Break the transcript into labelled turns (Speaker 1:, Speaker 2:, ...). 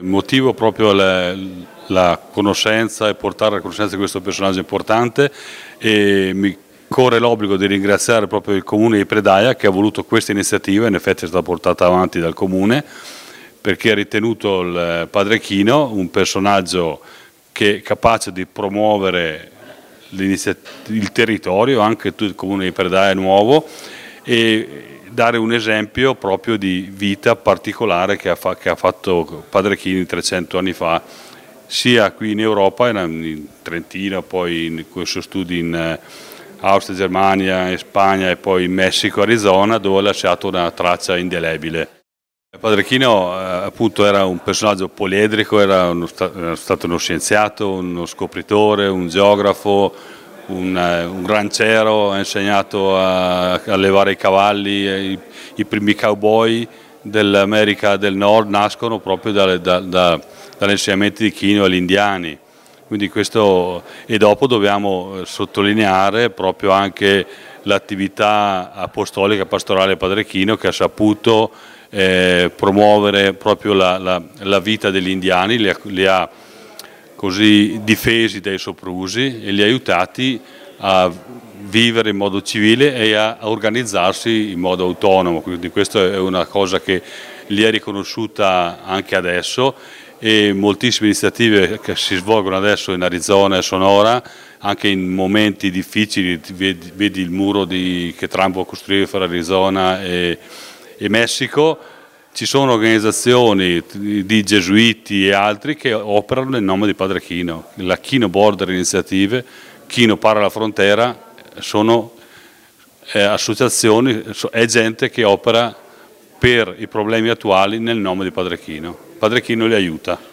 Speaker 1: motivo proprio la conoscenza e portare a conoscenza di questo personaggio importante, e mi corre l'obbligo di ringraziare proprio il Comune di Predaia che ha voluto questa iniziativa. In effetti è stata portata avanti dal Comune perché ha ritenuto il Padre Chino un personaggio che è capace di promuovere il territorio, anche tutto il Comune di Predaia nuovo, e dare un esempio proprio di vita particolare che ha fatto Padre Chino 300 anni fa, sia qui in Europa, in Trentino, poi con i suoi studi in Austria, Germania, in Spagna e poi in Messico, Arizona, dove ha lasciato una traccia indelebile. Padre Chino appunto era un personaggio poliedrico, era stato uno scienziato, uno scopritore, un geografo, un ranciero, ha insegnato a allevare i cavalli. I primi cowboy dell'America del Nord nascono proprio dagli insegnamenti di Chino agli indiani. Quindi questo, e dopo dobbiamo sottolineare proprio anche l'attività apostolica e pastorale del Padre Chino, che ha saputo promuovere proprio la vita degli indiani, li ha così difesi dai soprusi e li ha aiutati a vivere in modo civile e a organizzarsi in modo autonomo. Quindi questa è una cosa che gli è riconosciuta anche adesso, e moltissime iniziative che si svolgono adesso in Arizona e Sonora, anche in momenti difficili. Vedi il muro che Trump vuole costruire fra Arizona e Messico. Ci sono organizzazioni di gesuiti e altri che operano nel nome di Padre Chino. La Chino Border Iniziative, Chino para la frontiera, sono associazioni, è gente che opera per i problemi attuali nel nome di Padre Chino. Padre Chino li aiuta.